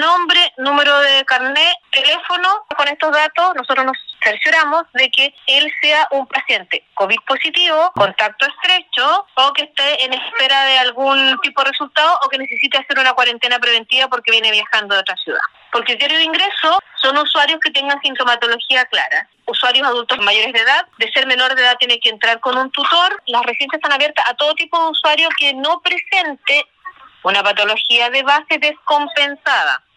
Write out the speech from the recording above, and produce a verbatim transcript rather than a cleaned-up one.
nombre, número de carnet, teléfono. Con estos datos nosotros nos cercioramos de que él sea un paciente COVID positivo, contacto estrecho, o que esté en espera de algún tipo de resultado o que necesite hacer una cuarentena preventiva porque viene viajando de otra ciudad. Por criterio de ingreso, son usuarios que tengan sintomatología clara. Usuarios adultos mayores de edad, de ser menor de edad tiene que entrar con un tutor. Las residencias están abiertas a todo tipo de usuario que no presente una patología de base descompensada.